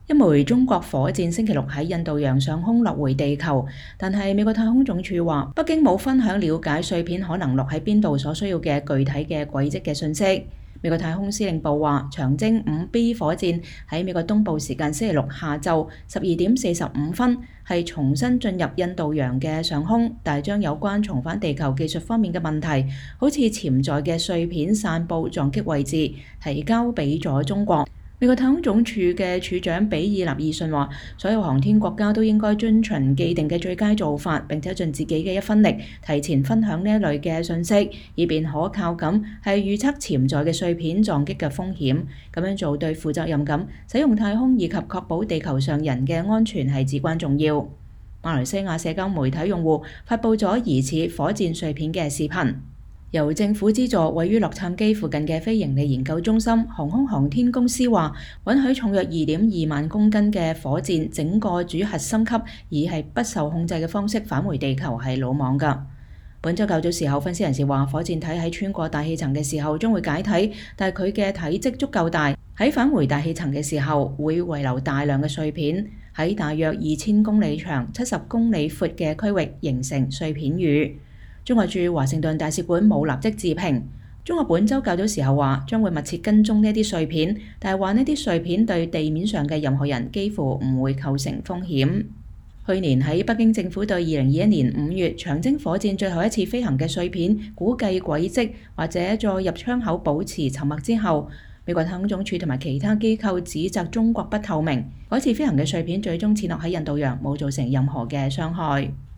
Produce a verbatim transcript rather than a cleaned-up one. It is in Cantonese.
一枚中國火箭星期六喺印度洋上空落回地球，但係美國太空總署話，北京冇分享了解碎片可能落喺邊度所需要嘅具體嘅軌跡嘅信息。美國太空司令部話，長征五 B 火箭喺美國東部時間星期六下晝十二點四十五分係重新進入印度洋嘅上空，但係將有關重返地球技術方面嘅問題，好似潛在嘅碎片散佈撞擊位置，提交俾咗中國。美國太空總署嘅署長比爾納爾遜話，所有航天國家都應該遵循既定嘅最佳做法，並且盡自己嘅一分力，提前分享呢一類嘅信息，以便可靠咁係預測潛在嘅碎片撞擊嘅風險。咁樣做對負責任咁使用太空以及確保地球上人嘅安全係至關重要。馬來西亞社交媒體用戶發布咗疑似火箭碎片嘅視頻。由政府資助位於洛杉磯附近嘅非營利研究中心航空航天公司話，允許重約二點二萬公斤嘅火箭整個主核心級以係不受控制嘅方式返回地球係魯莽㗎。本週較早時候，分析人士話，火箭體喺穿過大氣層嘅時候將會解體，但係佢嘅體積足夠大，喺返回大氣層嘅時候會遺留大量嘅碎片，喺大約二千公里長、七十公里闊嘅區域形成碎片雨。中國駐華盛頓大使館冇立即置評。中國本週較早時候話將會密切跟蹤呢啲碎片，但係話呢啲碎片對地面上嘅任何人幾乎唔會構成風險。去年喺北京政府對二零二一年五月長征火箭最後一次飛行嘅碎片估計軌跡或者再入窗口保持沉默之後，美國太空總署同埋其他機構指責中國不透明，嗰次飛行嘅碎片最終墜落喺印度洋，冇造成任何嘅傷害。